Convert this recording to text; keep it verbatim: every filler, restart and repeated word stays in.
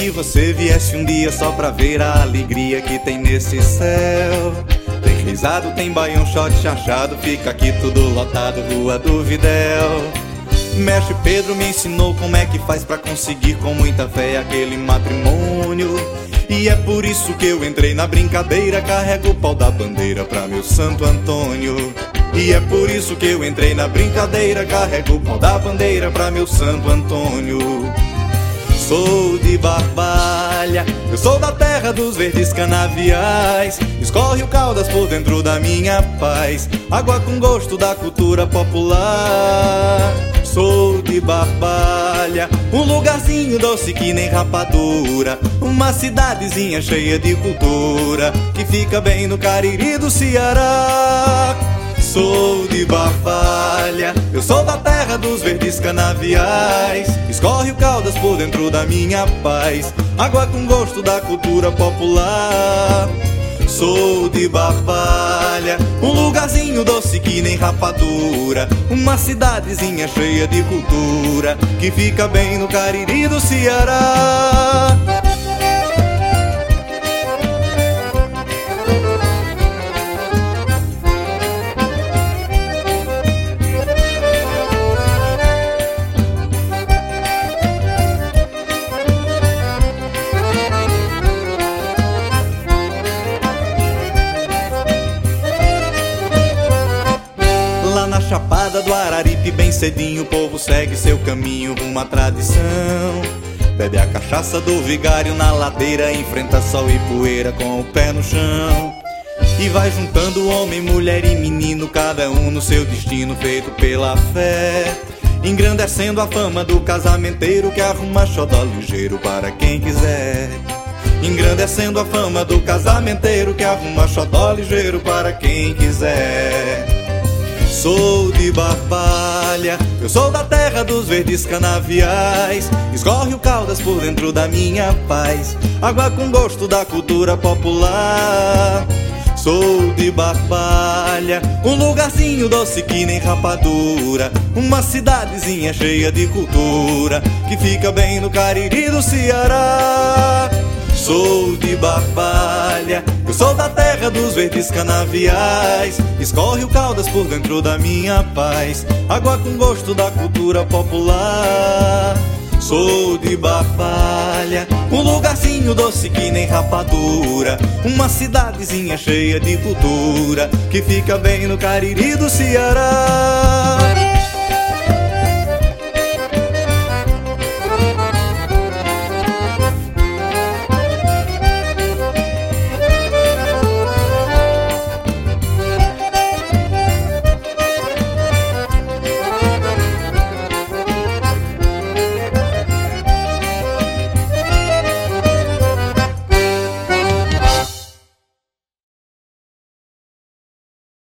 que você viesse um dia só pra ver a alegria que tem nesse céu. Tem risado, tem baião, shot, chachado, fica aqui tudo lotado, Rua do Videl. Mestre Pedro me ensinou como é que faz pra conseguir com muita fé aquele matrimônio. E é por isso que eu entrei na brincadeira, carrego o pau da bandeira pra meu Santo Antônio. E é por isso que eu entrei na brincadeira, carrego o pau da bandeira pra meu Santo Antônio. Sou de Barbalha, eu sou da terra dos verdes canaviais. Escorre o Caldas por dentro da minha paz, água com gosto da cultura popular. Sou de Barbalha, um lugarzinho doce que nem rapadura, uma cidadezinha cheia de cultura, que fica bem no Cariri do Ceará. Sou de Barbalha, eu sou da terra dos verdes canaviais. Escorre o Caldas por dentro da minha paz, água com gosto da cultura popular. Sou de Barbalha, um lugarzinho doce que nem rapadura, uma cidadezinha cheia de cultura, que fica bem no Cariri do Ceará. Na Chapada do Araripe, bem cedinho, o povo segue seu caminho rumo à tradição. Bebe a cachaça do vigário na ladeira, enfrenta sol e poeira com o pé no chão. E vai juntando homem, mulher e menino, cada um no seu destino feito pela fé. Engrandecendo a fama do casamenteiro que arruma xodó ligeiro para quem quiser. Engrandecendo a fama do casamenteiro que arruma xodó ligeiro para quem quiser. Sou de Barbalha, eu sou da terra dos verdes canaviais. Escorre o Caldas por dentro da minha paz, água com gosto da cultura popular. Sou de Barbalha, um lugarzinho doce que nem rapadura, uma cidadezinha cheia de cultura, que fica bem no Cariri do Ceará. Sou de Barbalha, eu sou da terra dos verdes canaviais. Escorre o Caldas por dentro da minha paz, água com gosto da cultura popular. Sou de Barbalha, um lugarzinho doce que nem rapadura, uma cidadezinha cheia de cultura, que fica bem no Cariri do Ceará.